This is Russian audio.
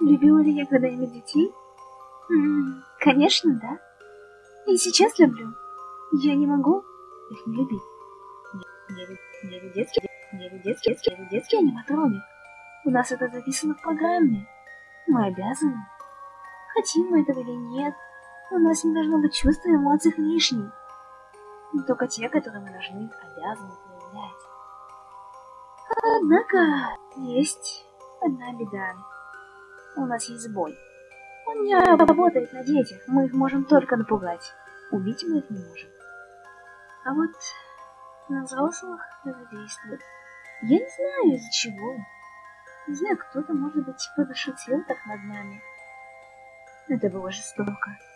Любила ли я когда-нибудь детей? Конечно, да. И сейчас люблю. Я не могу их не любить. Я ведь детский аниматроник. У нас это записано в программе. Мы обязаны. Хотим мы этого или нет, у нас не должно быть чувств и эмоций лишних. Только те, которые мы должны, обязаны проявлять. Однако, есть одна беда. У нас есть сбой. Он не работает на детях, мы их можем только напугать. Убить мы их не можем. А вот на взрослых это действует. Я не знаю, из-за чего. Не знаю, кто-то, может быть, подошутил так над нами. Это было жестоко.